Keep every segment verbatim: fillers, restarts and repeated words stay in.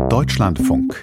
Deutschlandfunk.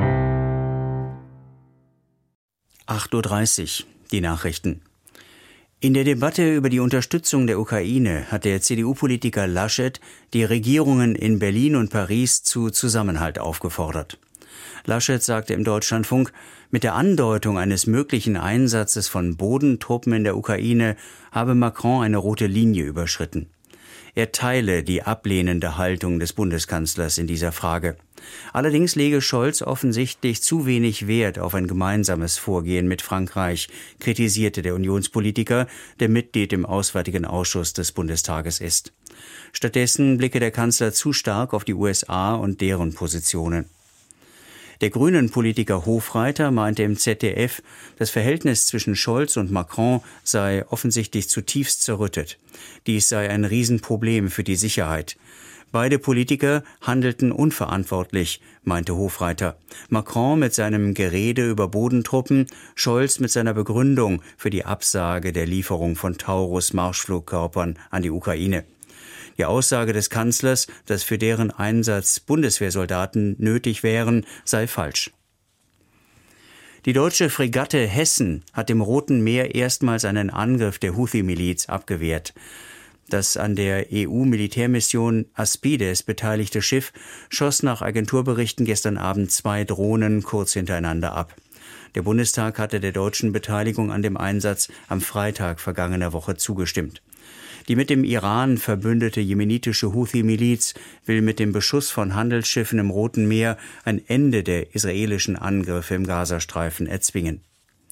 acht Uhr dreißig, die Nachrichten. In der Debatte über die Unterstützung der Ukraine hat der C D U-Politiker Laschet die Regierungen in Berlin und Paris zu Zusammenhalt aufgefordert. Laschet sagte im Deutschlandfunk, mit der Andeutung eines möglichen Einsatzes von Bodentruppen in der Ukraine habe Macron eine rote Linie überschritten. Er teile die ablehnende Haltung des Bundeskanzlers in dieser Frage. Allerdings lege Scholz offensichtlich zu wenig Wert auf ein gemeinsames Vorgehen mit Frankreich, kritisierte der Unionspolitiker, der Mitglied im Auswärtigen Ausschuss des Bundestages ist. Stattdessen blicke der Kanzler zu stark auf die U S A und deren Positionen. Der Grünen-Politiker Hofreiter meinte im Z D F, das Verhältnis zwischen Scholz und Macron sei offensichtlich zutiefst zerrüttet. Dies sei ein Riesenproblem für die Sicherheit. Beide Politiker handelten unverantwortlich, meinte Hofreiter. Macron mit seinem Gerede über Bodentruppen, Scholz mit seiner Begründung für die Absage der Lieferung von Taurus-Marschflugkörpern an die Ukraine. Die Aussage des Kanzlers, dass für deren Einsatz Bundeswehrsoldaten nötig wären, sei falsch. Die deutsche Fregatte Hessen hat im Roten Meer erstmals einen Angriff der Houthi-Miliz abgewehrt. Das an der E U-Militärmission Aspides beteiligte Schiff schoss nach Agenturberichten gestern Abend zwei Drohnen kurz hintereinander ab. Der Bundestag hatte der deutschen Beteiligung an dem Einsatz am Freitag vergangener Woche zugestimmt. Die mit dem Iran verbündete jemenitische Houthi-Miliz will mit dem Beschuss von Handelsschiffen im Roten Meer ein Ende der israelischen Angriffe im Gazastreifen erzwingen.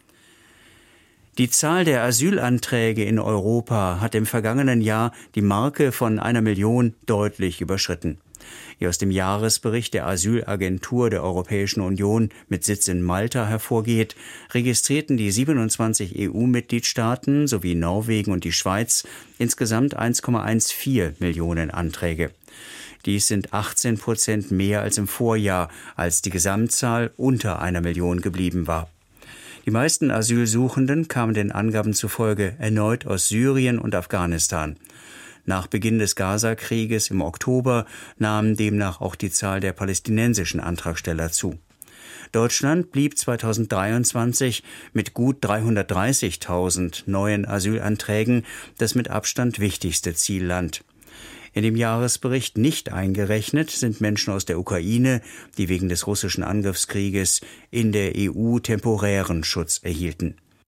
Die Zahl der Asylanträge in Europa hat im vergangenen Jahr die Marke von einer Million deutlich überschritten. Wie aus dem Jahresbericht der Asylagentur der Europäischen Union mit Sitz in Malta hervorgeht, registrierten die siebenundzwanzig E U-Mitgliedstaaten sowie Norwegen und die Schweiz insgesamt eins Komma vierzehn Millionen Anträge. Dies sind achtzehn Prozent mehr als im Vorjahr, als die Gesamtzahl unter einer Million geblieben war. Die meisten Asylsuchenden kamen den Angaben zufolge erneut aus Syrien und Afghanistan. Nach Beginn des Gaza-Krieges im Oktober nahm demnach auch die Zahl der palästinensischen Antragsteller zu. Deutschland blieb zweitausenddreiundzwanzig mit gut dreihundertdreißigtausend neuen Asylanträgen das mit Abstand wichtigste Zielland. In dem Jahresbericht nicht eingerechnet sind Menschen aus der Ukraine, die wegen des russischen Angriffskrieges in der E U temporären Schutz erhielten.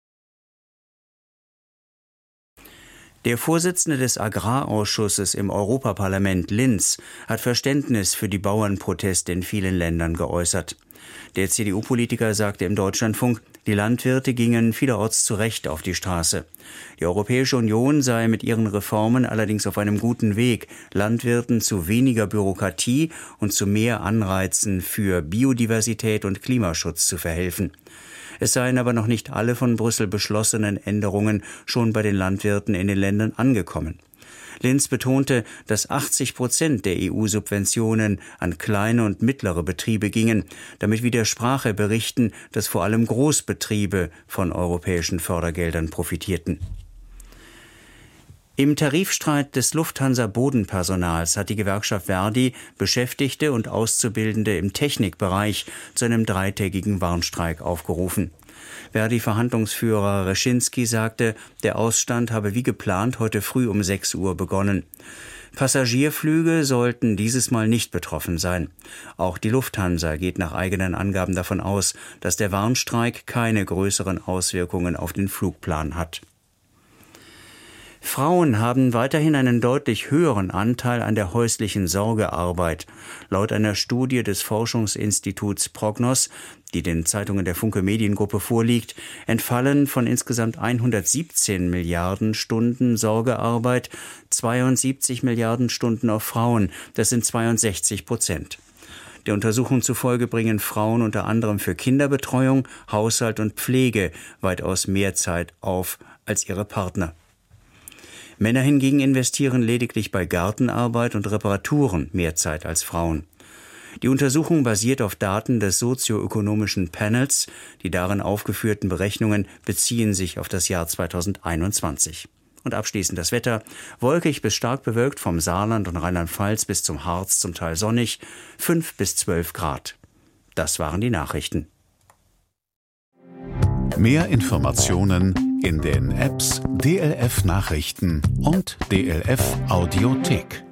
Der Vorsitzende des Agrarausschusses im Europaparlament, Lins, hat Verständnis für die Bauernproteste in vielen Ländern geäußert. Der C D U-Politiker sagte im Deutschlandfunk, die Landwirte gingen vielerorts zu Recht auf die Straße. Die Europäische Union sei mit ihren Reformen allerdings auf einem guten Weg, Landwirten zu weniger Bürokratie und zu mehr Anreizen für Biodiversität und Klimaschutz zu verhelfen. Es seien aber noch nicht alle von Brüssel beschlossenen Änderungen schon bei den Landwirten in den Ländern angekommen. Lins betonte, dass achtzig Prozent der E U-Subventionen an kleine und mittlere Betriebe gingen. Damit widersprach er Berichten, dass vor allem Großbetriebe von europäischen Fördergeldern profitierten. Im Tarifstreit des Lufthansa-Bodenpersonals hat die Gewerkschaft Verdi Beschäftigte und Auszubildende im Technikbereich zu einem dreitägigen Warnstreik aufgerufen. Verdi-Verhandlungsführer Reschinski sagte, der Ausstand habe wie geplant heute früh um sechs Uhr begonnen. Passagierflüge sollten dieses Mal nicht betroffen sein. Auch die Lufthansa geht nach eigenen Angaben davon aus, dass der Warnstreik keine größeren Auswirkungen auf den Flugplan hat. Frauen haben weiterhin einen deutlich höheren Anteil an der häuslichen Sorgearbeit. Laut einer Studie des Forschungsinstituts Prognos, die den Zeitungen der Funke Mediengruppe vorliegt, entfallen von insgesamt hundertsiebzehn Milliarden Stunden Sorgearbeit zweiundsiebzig Milliarden Stunden auf Frauen. Das sind zweiundsechzig Prozent. Der Untersuchung zufolge bringen Frauen unter anderem für Kinderbetreuung, Haushalt und Pflege weitaus mehr Zeit auf als ihre Partner. Männer hingegen investieren lediglich bei Gartenarbeit und Reparaturen mehr Zeit als Frauen. Die Untersuchung basiert auf Daten des sozioökonomischen Panels. Die darin aufgeführten Berechnungen beziehen sich auf das Jahr zweitausendeinundzwanzig. Und abschließend das Wetter. Wolkig bis stark bewölkt vom Saarland und Rheinland-Pfalz bis zum Harz, zum Teil sonnig, fünf bis zwölf Grad. Das waren die Nachrichten. Mehr Informationen in den Apps D L F Nachrichten und D L F Audiothek.